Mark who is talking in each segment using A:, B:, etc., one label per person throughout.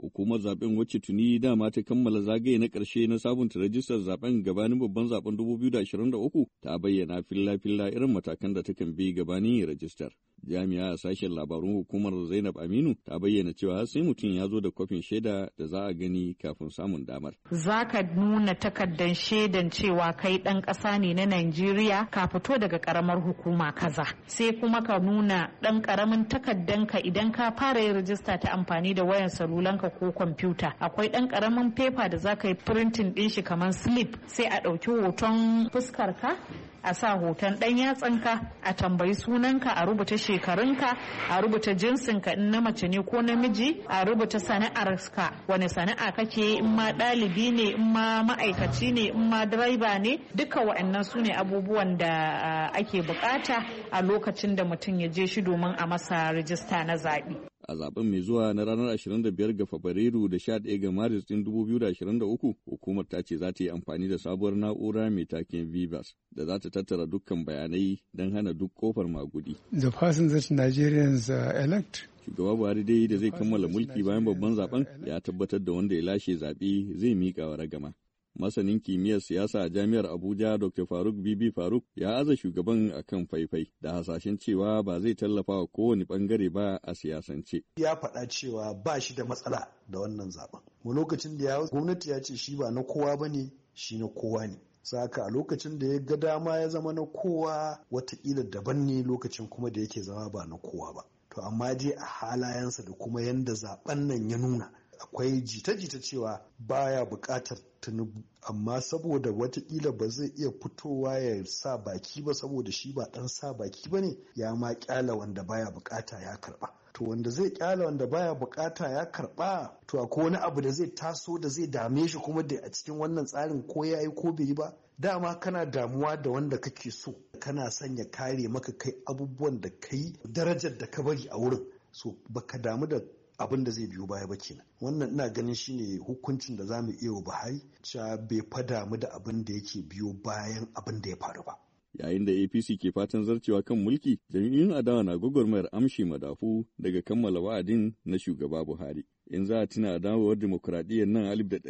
A: Hukumar zaben wacce tuni dama ta kammala zagaye na ƙarshe na sabunta rajistar zaben gabanin babban zaben 2023 ta bayyana filla-filla irin matakan da takan bi gabanin yin rajistar. Jami'a a sashen labarun hukumar Zainab Aminu ta bayyana cewa sai mutum ya zo da kwafin shaida da za a gani kafin samun damar.
B: Za ka nuna takardar shaidan cewa kai ɗan ƙasa ne na Najeriya ka fito daga ƙaramar hukuma kaza. Sai kuma ka nuna ɗan ƙaramin takardanka idan ka fara yin rajista ta amfani da wayan salulanka ko kwamfuta. Akwai ɗan ƙaramin fefa da za ka yi printing ɗin shi kamar slip sai a ɗauki hoton fuskarka a sa hoton ɗan yatsanka a tambayi sunanka a rubuta shekarunka a rubuta jinsinka in na mace ne ko namiji a rubuta sana'arka wani sana'a kake in ma ɗalibi ne in ma ma'aikaci ne in ma direba ne duka waɗannan su ne abubuwan da ake bukata a lokacin da mutum ya je shi domin a masa rijista na zaɓe.
A: A zaben mai zuwa na ranar 25 ga Fabrairu da 11 ga Maris ɗin 2023, hukumar ta ce za ta yi amfani da sabuwar na'ura mai taken VIVAS da za ta tattara dukkan bayanai don hana duk kofar magudi.
C: The person that Nigerians elect.
A: Shugaba Buhari dai da zai kammala mulki bayan babban zaben ya tabbatar da wanda ya lashe zaɓe zai miƙa wa ragama. Masanin kimiyyar siyasa a Jami'ar Abuja Dr. Faruk Bibi Faruk ya aza shugaban a kan faifai da hasashen cewa ba zai tallafa wa kowane bangare ba a siyasance.
D: Ya faɗa cewa ba shi da matsala da wannan zaben. Mu lokacin da gwamnati ya ce shi ba na kowa ba ne, shi na kowa ne. Saka a lokacin da ya ga dama ya zama na kowa watakila daban ne lokacin kuma da yake zama ba na kowa ba. To amma dai a halayensa da kuma yanda zaben nan ya nuna. Akwai jita-jita cewa baya buƙatar Tinubu amma saboda watakila ba zai iya fitowa ya sa baki ba saboda shi ba ɗan sa baki ba ne ya ma ƙyala wanda baya buƙata ya karɓa. To wanda zai ƙyala wanda baya buƙata ya karɓa to akwai wani abu da zai taso da zai dame shi kuma da a cikin wannan tsarin ko ya yi ko bai yi ba. Dama kana damuwa da wanda kake so kana son ya kare maka kai abubuwan da kai darajar da ka bari a wurin so baka damu da abin da zai biyo baya ba kenan. Wannan ina ganin shine hukuncin da zamu iya wa Buhari cewa bai fada mu da abin da yake biyo bayan abin da ya faru ba.
A: Yayin da APC ke fatan zarcewa kan mulki, jam'iyyun adawa na gwagwarmayar amshi madafu daga kammala wa'adin na shugaba Buhari. In za a tuna adawar dimokuraɗiyyar nan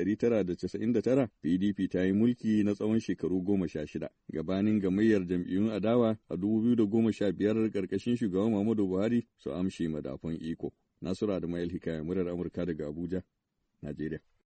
A: 1999, PDP ta yi mulki na tsawon shekaru 16. Gabanin gamayyar jam'iyyun adawa a 2015 ƙarƙashin shugaban Muhammadu Buhari su amshi madafun iko. Nasura da Mayel Hikaya, murar Amurka daga Abuja, Najeriya.